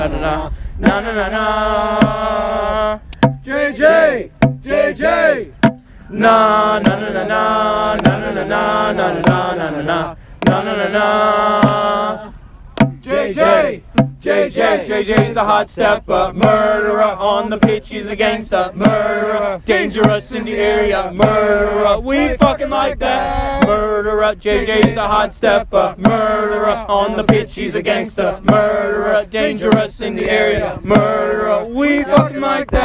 na na na na. JJ, JJ. Na na na na na na na na na na na na na na na. JJ, JJ's the hot stepper, murderer on the pitch, he's a gangster, murderer, dangerous in the area, murderer, we fucking like that, murderer, JJ's the hot stepper, murderer on the pitch, he's a gangster, murderer, dangerous in the area, murderer, we fucking like that.